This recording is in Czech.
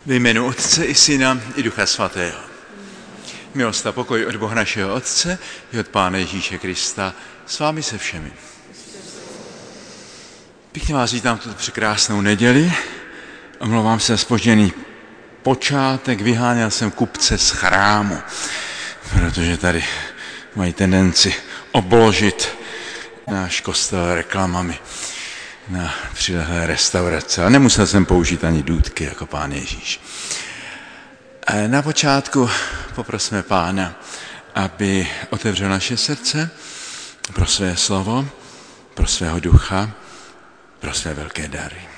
Ve jménu Otce i Syna i Ducha Svatého. Milost a pokoj od Boha našeho Otce i od Pána Ježíše Krista s vámi se všemi. Pěkně vás vítám tuto překrásnou neděli. Omlouvám se za zpožděný počátek, vyháněl jsem kupce z chrámu, protože tady mají tendenci obložit náš kostel reklamami na přilehlé restaurace. A nemusel jsem použít ani důtky jako Pán Ježíš. Na počátku poprosme Pána, aby otevřel naše srdce pro své slovo, pro svého ducha, pro své velké dary.